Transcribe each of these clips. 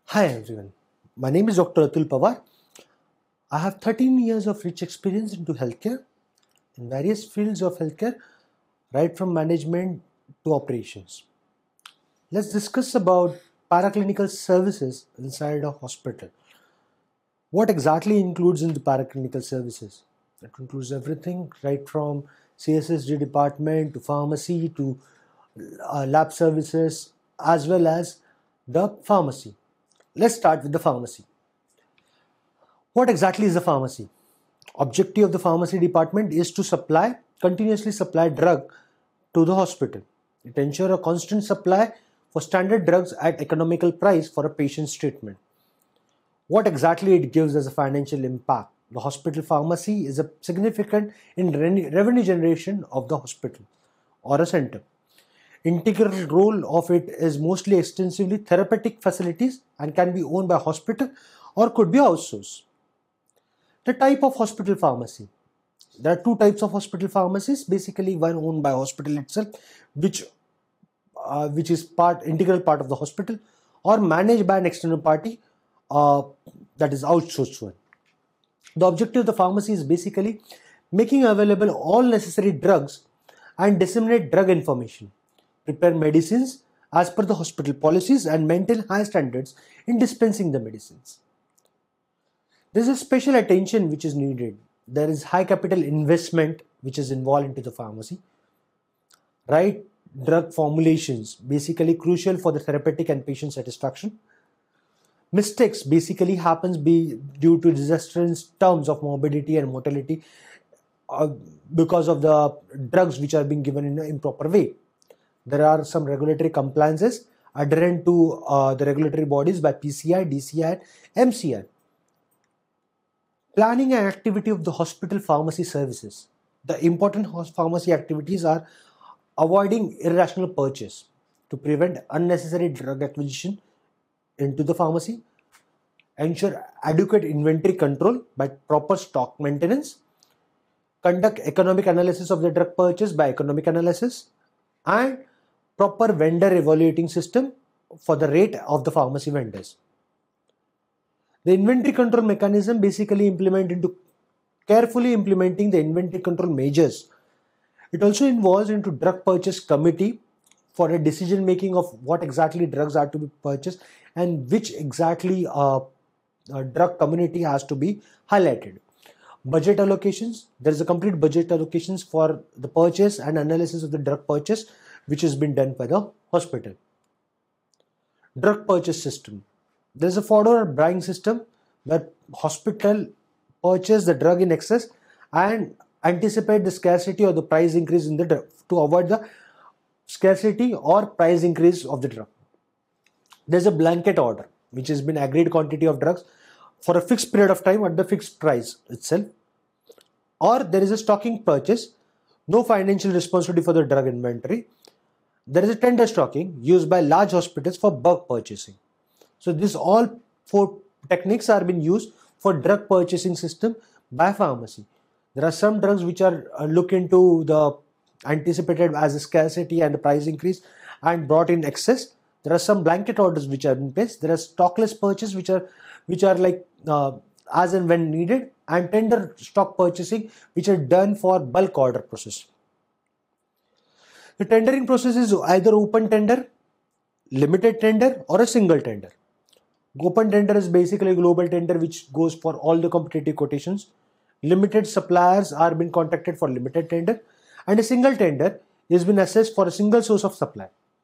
Hi everyone, my name is Dr. Atul Pawar. I have 13 years of rich experience into healthcare in various fields of healthcare, right from management to operations. Let's discuss about paraclinical services inside a hospital. What exactly includes in the paraclinical services? It includes everything right from CSSD department to pharmacy to lab services as well as the pharmacy. Let's start with the pharmacy. What exactly is a pharmacy? Objective of the pharmacy department is to continuously supply drug to the hospital. It ensures a constant supply for standard drugs at economical price for a patient's treatment. What exactly it gives as a financial impact? The hospital pharmacy is a significant in revenue generation of the hospital or a center. Integral role of it is mostly extensively therapeutic facilities and can be owned by hospital or could be outsourced. The type of hospital pharmacy. There are two types of hospital pharmacies. Basically, one owned by hospital itself, which is integral part of the hospital, or managed by an external party, uh, that is outsourced one. The objective of the pharmacy is basically making available all necessary drugs and disseminate drug information, prepare medicines as per the hospital policies, and maintain high standards in dispensing the medicines. There is a special attention which is needed. There is high capital investment which is involved into the pharmacy. Right drug formulations, basically crucial for the therapeutic and patient satisfaction. Mistakes basically happens due to disastrous terms of morbidity and mortality uh, because of the drugs which are being given in an improper way. There are some regulatory compliances adherent to the regulatory bodies by PCI, DCI, and MCI. Planning and activity of the hospital pharmacy services. The important pharmacy activities are avoiding irrational purchase to prevent unnecessary drug acquisition into the pharmacy, ensure adequate inventory control by proper stock maintenance, conduct economic analysis of the drug purchase by economic analysis, and proper vendor evaluating system for the rate of the pharmacy vendors. The inventory control mechanism basically carefully implementing the inventory control measures. It also involves into drug purchase committee for a decision making of what exactly drugs are to be purchased and which exactly drug community has to be highlighted. Budget allocations. There is a complete budget allocations for the purchase and analysis of the drug purchase which has been done by the hospital. Drug purchase system. There is a forward buying system where hospital purchase the drug in excess and anticipate the scarcity or the price increase in the drug to avoid the scarcity or price increase of the drug. There's a blanket order which has been agreed quantity of drugs for a fixed period of time at the fixed price itself, or there is a stocking purchase, no financial responsibility for the drug inventory. There is a tender stocking used by large hospitals for bulk purchasing. So this all four techniques are being used for drug purchasing system by pharmacy. There are some drugs which are look into the anticipated as a scarcity and the price increase and brought in excess. There are some blanket orders which are in place. There are stockless purchase which are like as and when needed, and tender stock purchasing which are done for bulk order process. The tendering process is either open tender, limited tender, or a single tender. Open tender is basically a global tender which goes for all the competitive quotations. Limited suppliers are being contacted for limited tender, and a single tender is been assessed for a single source of supply.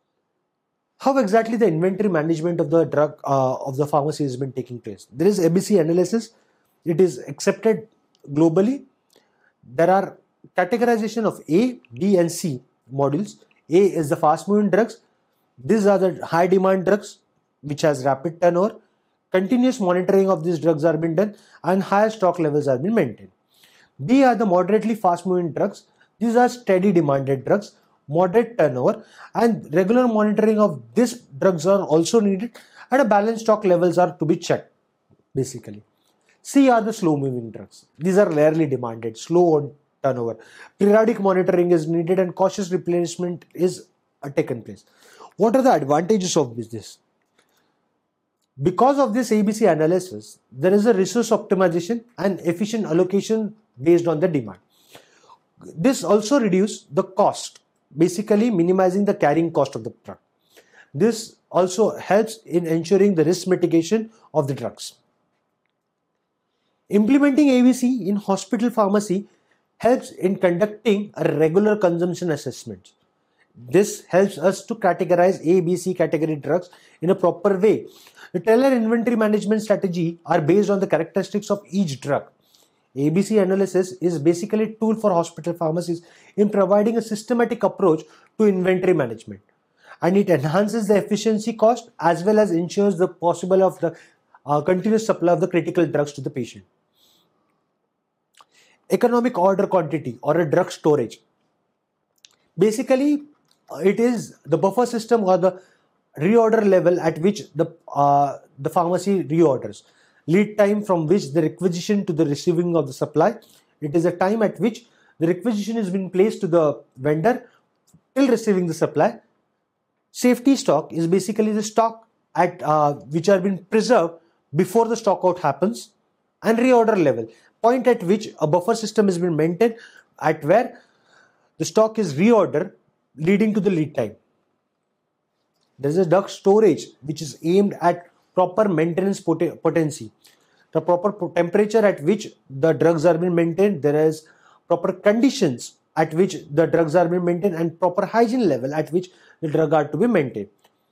How exactly the inventory management of the drug of the pharmacy has been taking place? There is ABC analysis. It is accepted globally. There are categorization of A, B, and C modules. A is the fast moving drugs. These are the high demand drugs which has rapid turnover. Continuous monitoring of these drugs are being done and higher stock levels are being maintained. B are the moderately fast moving drugs. These are steady demanded drugs, moderate turnover, and regular monitoring of these drugs are also needed, and a balanced stock levels are to be checked basically. C are the slow moving drugs. These are rarely demanded, slow on turnover. Periodic monitoring is needed and cautious replenishment is taken place. What are the advantages of this? Because of this ABC analysis, there is a resource optimization and efficient allocation based on the demand. This also reduces the cost, basically minimizing the carrying cost of the drug. This also helps in ensuring the risk mitigation of the drugs. Implementing ABC in hospital pharmacy helps in conducting a regular consumption assessment. This helps us to categorize A, B, C category drugs in a proper way. The tailored inventory management strategy are based on the characteristics of each drug. ABC analysis is basically a tool for hospital pharmacies in providing a systematic approach to inventory management, and it enhances the efficiency cost as well as ensures the possible of the continuous supply of the critical drugs to the patient. Economic order quantity or a drug storage. Basically, it is the buffer system or the reorder level at which the pharmacy reorders. Lead time from which the requisition to the receiving of the supply. It is a time at which the requisition is being placed to the vendor till receiving the supply. Safety stock is basically the stock at which are being preserved before the stock out happens. And reorder level, point at which a buffer system has been maintained at where the stock is reordered, leading to the lead time. There is a drug storage which is aimed at proper maintenance potency, the proper temperature at which the drugs are being maintained. There is proper conditions at which the drugs are being maintained and proper hygiene level at which the drug are to be maintained.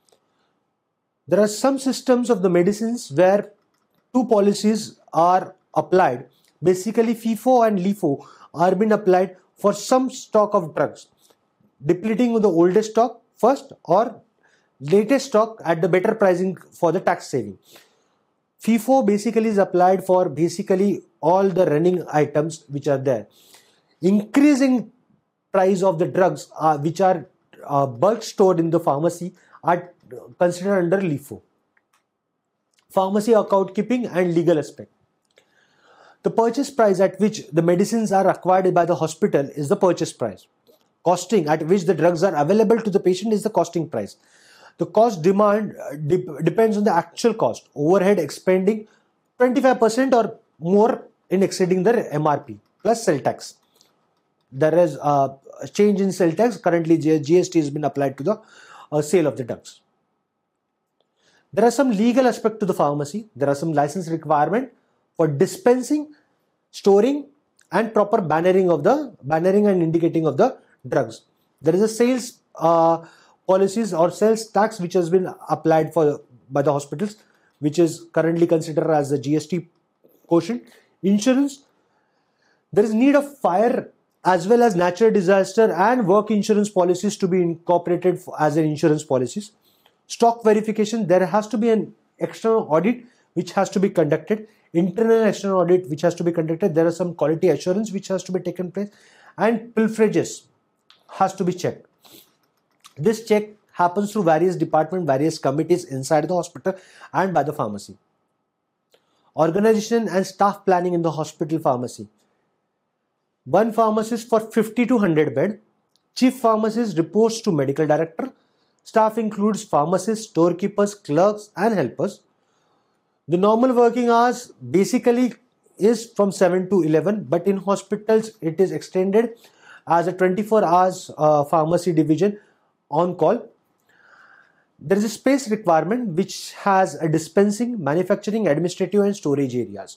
There are some systems of the medicines where two policies are applied. Basically, FIFO and LIFO are being applied for some stock of drugs, depleting the oldest stock first or latest stock at the better pricing for the tax saving. FIFO basically is applied for basically all the running items which are there. Increasing price of the drugs which are bulk stored in the pharmacy are considered under LIFO. Pharmacy account keeping and legal aspect. The purchase price at which the medicines are acquired by the hospital is the purchase price. Costing at which the drugs are available to the patient is the costing price. The cost demand depends on the actual cost. Overhead expending 25% or more in exceeding the MRP plus sale tax. There is a change in sale tax. Currently, GST has been applied to the sale of the drugs. There are some legal aspects to the pharmacy. There are some license requirement for dispensing, storing, and proper bannering and indicating of the drugs. There is a sales policies or sales tax which has been applied by the hospitals, which is currently considered as the GST quotient. Insurance, there is need of fire as well as natural disaster and work insurance policies to be incorporated as an insurance policies. Stock verification, there has to be an external audit which has to be conducted, internal and external audit which has to be conducted. There are some quality assurance which has to be taken place, and pilferages has to be checked. This check happens through various departments, various committees inside the hospital and by the pharmacy. Organization and staff planning in the hospital pharmacy. One pharmacist for 50 to 100 bed. Chief pharmacist reports to medical director. Staff includes pharmacists, storekeepers, clerks and helpers. The normal working hours basically is from 7 to 11, but in hospitals it is extended as a 24 hours pharmacy division on call. There is a space requirement which has a dispensing, manufacturing, administrative and storage areas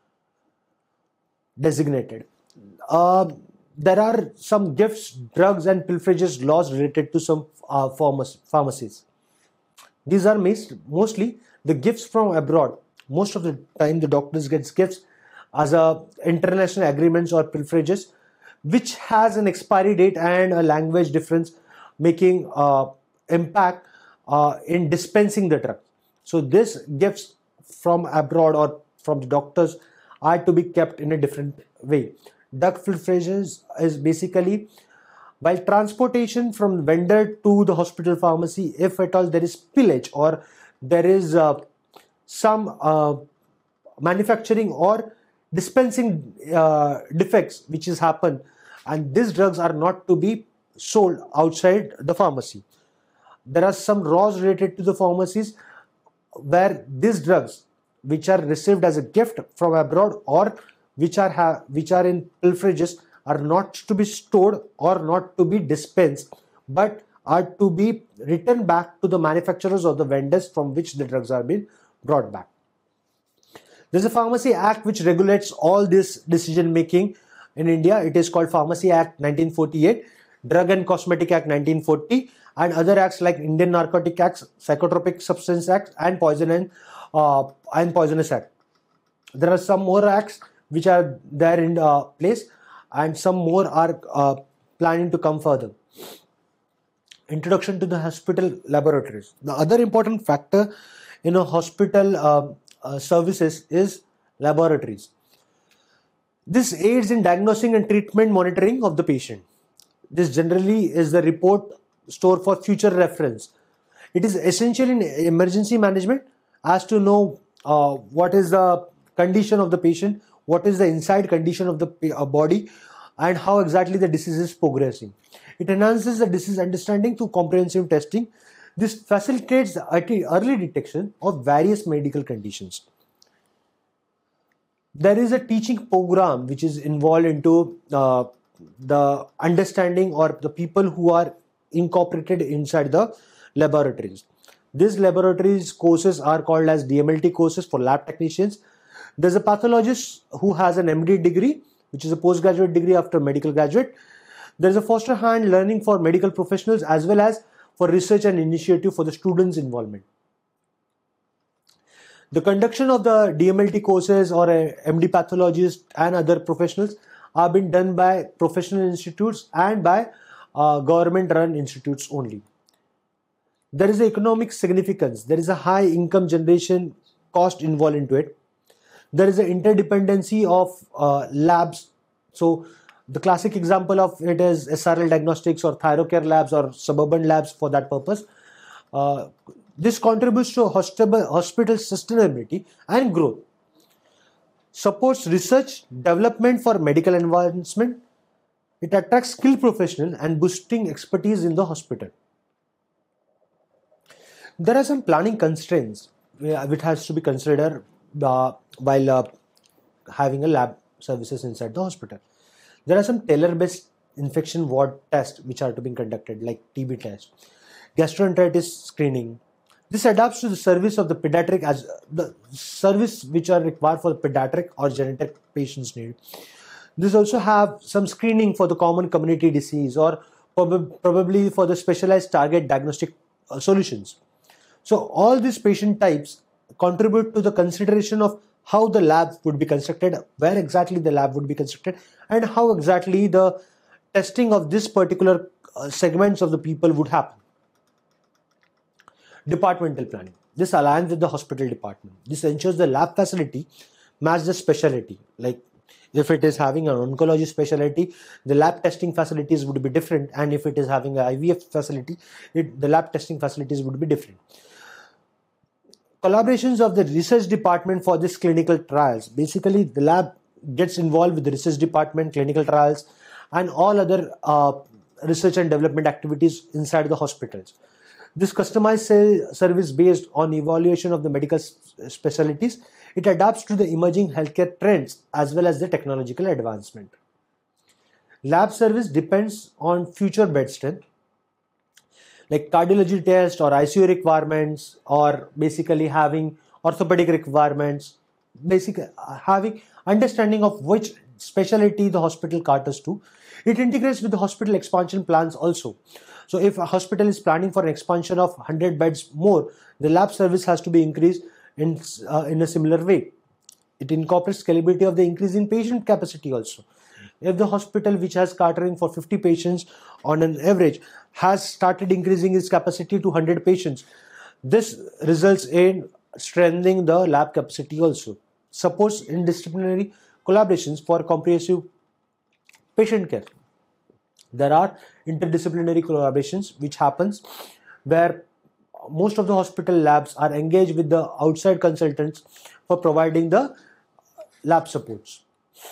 designated. There are some gifts, drugs and pilferages laws related to some pharmacies. These are mostly the gifts from abroad. Most of the time the doctors get gifts as international agreements or pilferages which has an expiry date and a language difference, making impact in dispensing the drug. So this gifts from abroad or from the doctors are to be kept in a different way. Drug pilferages is basically while transportation from vendor to the hospital pharmacy, if at all there is spillage or there is some manufacturing or dispensing defects which has happened, and these drugs are not to be sold outside the pharmacy. There are some laws related to the pharmacies where these drugs which are received as a gift from abroad or which are in pilferages are not to be stored or not to be dispensed, but are to be returned back to the manufacturers or the vendors from which the drugs are being brought back. There's a Pharmacy Act which regulates all this decision making in India. It is called Pharmacy Act 1948, Drug and Cosmetic Act 1940, and other acts like Indian Narcotic Acts, Psychotropic Substance Act, and Poisonous Act. There are some more acts which are there in place, and some more are planning to come further. Introduction to the hospital laboratories. The other important factor in a hospital services is laboratories. This aids in diagnosing and treatment monitoring of the patient. This generally is the report stored for future reference. It is essential in emergency management as to know what is the condition of the patient, what is the inside condition of the body, and how exactly the disease is progressing. It enhances the disease understanding through comprehensive testing. This facilitates the early detection of various medical conditions. There is a teaching program which is involved into the understanding or the people who are incorporated inside the laboratories. These laboratories courses are called as DMLT courses for lab technicians. There's a pathologist who has an MD degree, which is a postgraduate degree after medical graduate. There's a foster hand learning for medical professionals as well as for research and initiative for the students' involvement. The conduction of the DMLT courses or a MD pathologist and other professionals are being done by professional institutes and by government-run institutes only. There is economic significance. There is a high income generation cost involved into it. There is an interdependency of labs. So the classic example of it is SRL Diagnostics or Thyrocare Labs or Suburban Labs for that purpose. This contributes to hospital sustainability and growth. Supports research, development for medical advancement. It attracts skilled professionals and boosting expertise in the hospital. There are some planning constraints which has to be considered while having a lab services inside the hospital. There are some tailor-based infection ward tests which are to be conducted, like TB test, gastroenteritis screening. This adapts to the service of the pediatric as the service which are required for the pediatric or genetic patients need. This also have some screening for the common community disease or probably for the specialized target diagnostic solutions. So all these patient types contribute to the consideration of how the lab would be constructed, where exactly the lab would be constructed, and how exactly the testing of this particular segments of the people would happen. Departmental planning. This aligns with the hospital department. This ensures the lab facility match the specialty. Like if it is having an oncology specialty, the lab testing facilities would be different, and if it is having an IVF facility, the lab testing facilities would be different. Collaborations of the research department for this clinical trials. Basically, the lab gets involved with the research department, clinical trials, and all other research and development activities inside the hospitals. This customized service based on evaluation of the medical specialties, it adapts to the emerging healthcare trends as well as the technological advancement. Lab service depends on future bed strength, like cardiology test or ICU requirements, or basically having orthopedic requirements, basically having understanding of which specialty the hospital caters to. It integrates with the hospital expansion plans also. So if a hospital is planning for an expansion of 100 beds more, the lab service has to be increased in a similar way. It incorporates scalability of the increase in patient capacity also. If the hospital, which has catering for 50 patients on an average, has started increasing its capacity to 100 patients, this results in strengthening the lab capacity also. Supports interdisciplinary collaborations for comprehensive patient care. There are interdisciplinary collaborations which happens where most of the hospital labs are engaged with the outside consultants for providing the lab supports.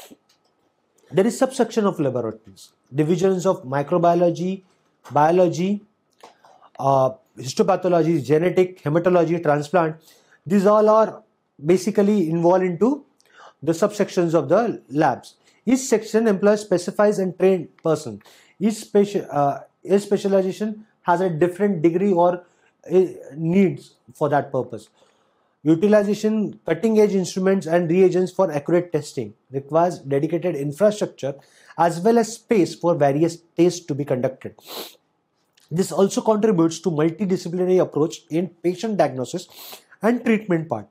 There is subsection of laboratories, divisions of microbiology, biology, histopathology, genetic, hematology, transplant. These all are basically involved into the subsections of the labs. Each section employs specifies and trained person. Each specialization has a different degree or needs for that purpose. Utilization cutting edge instruments and reagents for accurate testing requires dedicated infrastructure as well as space for various tests to be conducted. This also contributes to multidisciplinary approach in patient diagnosis and treatment part.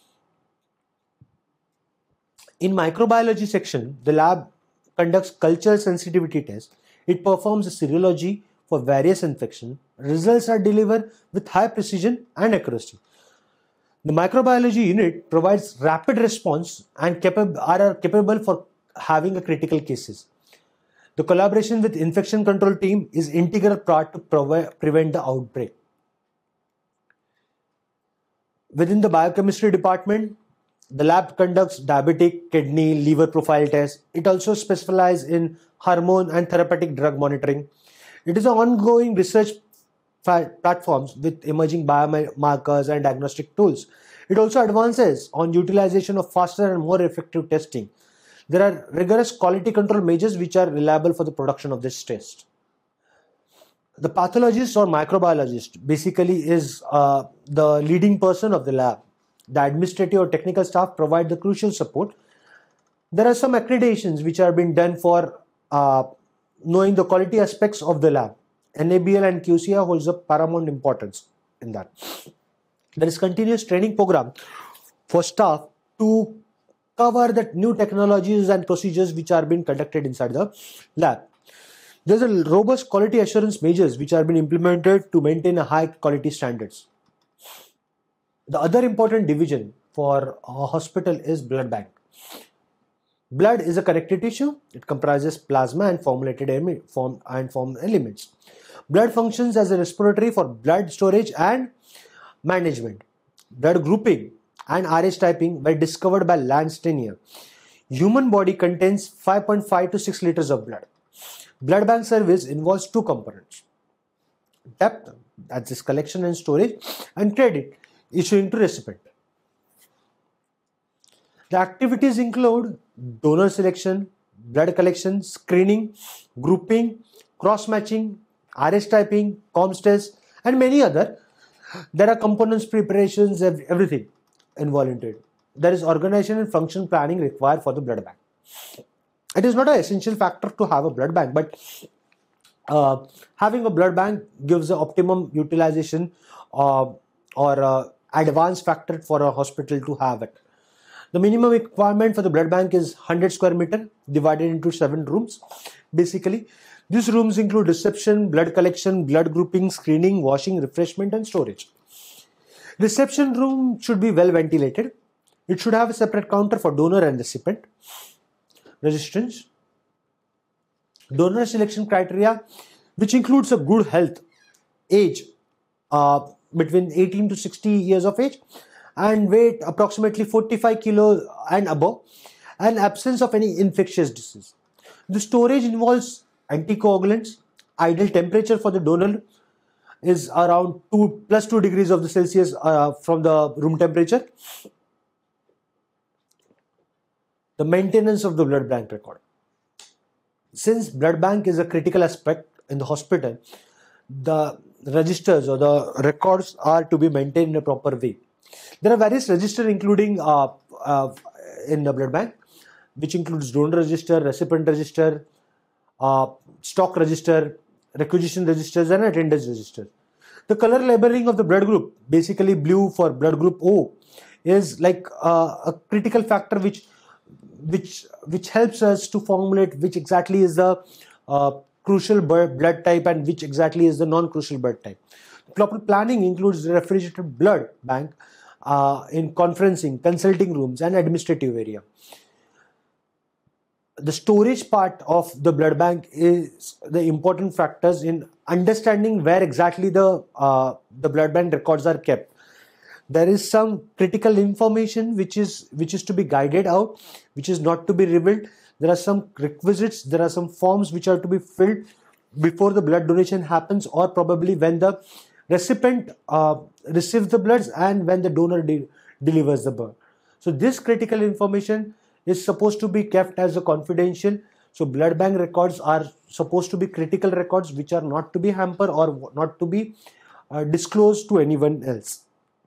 In microbiology section, the lab conducts cultural sensitivity tests. It performs a serology for various infections. Results are delivered with high precision and accuracy. The microbiology unit provides rapid response and are capable for having a critical cases. The collaboration with infection control team is integral part to prevent the outbreak. Within the biochemistry department, the lab conducts diabetic, kidney, liver profile tests. It also specializes in hormone and therapeutic drug monitoring. It is an ongoing research platforms with emerging biomarkers and diagnostic tools. It also advances on utilization of faster and more effective testing. There are rigorous quality control measures which are reliable for the production of this test. The pathologist or microbiologist basically is the leading person of the lab. The administrative or technical staff provide the crucial support. There are some accreditations which are being done for knowing the quality aspects of the lab. NABL and QCA holds a paramount importance in that. There is continuous training program for staff to cover the new technologies and procedures which are being conducted inside the lab. There's a robust quality assurance measures which are being implemented to maintain a high quality standards. The other important division for a hospital is blood bank. Blood is a connective tissue. It comprises plasma and formulated form elements. Blood functions as a respiratory for blood storage and management. Blood grouping and RH typing were discovered by Lance Stenier. Human body contains 5.5 to 6 liters of blood. Blood bank service involves two components: depth, that's this collection and storage, and credit, issuing to recipient. The activities include donor selection, blood collection, screening, grouping, cross-matching, RH typing, comms test, and many other. There are components, preparations, everything involved in it. There is organization and function planning required for the blood bank. It is not an essential factor to have a blood bank, but having a blood bank gives the optimum utilization or advanced factor for a hospital to have it. The minimum requirement for the blood bank is 100 square meter divided into 7 rooms. Basically, these rooms include reception, blood collection, blood grouping, screening, washing, refreshment, and storage. Reception room should be well ventilated. It should have a separate counter for donor and recipient. Resistance. Donor selection criteria, which includes a good health, age between 18 to 60 years of age, and weight approximately 45 kilo and above, and absence of any infectious disease. The storage involves anticoagulants. Ideal temperature for the donor is around 2 degrees of the Celsius from the room temperature. The maintenance of the blood bank record. Since blood bank is a critical aspect in the hospital, the registers or the records are to be maintained in a proper way. There are various registers including in the blood bank, which includes donor register, recipient register, stock register, requisition registers, and attendance register. The color labeling of the blood group, basically blue for blood group O, is like a critical factor which helps us to formulate which exactly is the crucial blood type and which exactly is the non-crucial blood type. Proper planning includes the refrigerated blood bank in conferencing, consulting rooms, and administrative area. The storage part of the blood bank is the important factors in understanding where exactly the blood bank records are kept. There is some critical information which is to be guided out, which is not to be revealed. There are some requisites, there are some forms which are to be filled before the blood donation happens, or probably when the recipient receives the bloods and when the donor delivers the blood. So this critical information is supposed to be kept as a confidential. So blood bank records are supposed to be critical records which are not to be hampered or not to be disclosed to anyone else.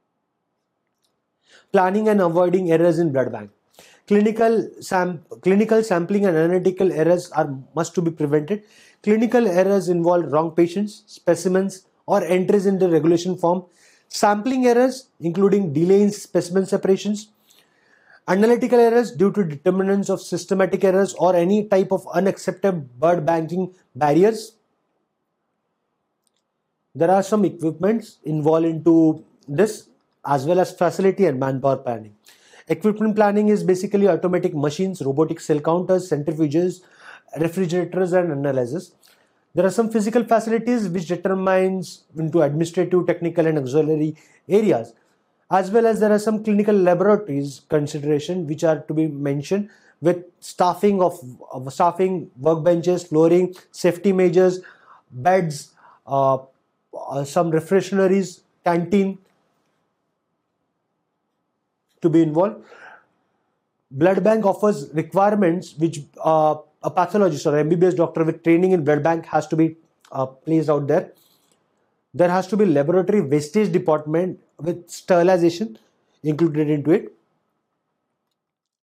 Planning and avoiding errors in blood bank. Clinical sampling and analytical errors must to be prevented. Clinical errors involve wrong patients, specimens, or entries in the regulation form. Sampling errors, including delay in specimen separations. Analytical errors due to determinants of systematic errors or any type of unacceptable blood banking barriers. There are some equipments involved into this, as well as facility and manpower planning. Equipment planning is basically automatic machines, robotic cell counters, centrifuges, refrigerators, and analyzers. There are some physical facilities which determines into administrative, technical, and auxiliary areas, as well as there are some clinical laboratories consideration which are to be mentioned, with staffing, workbenches, flooring, safety measures, beds, some refractories, canteen to be involved. Blood bank offers requirements which a pathologist or MBBS doctor with training in blood bank has to be placed out there. There has to be laboratory wastage department with sterilization included into it.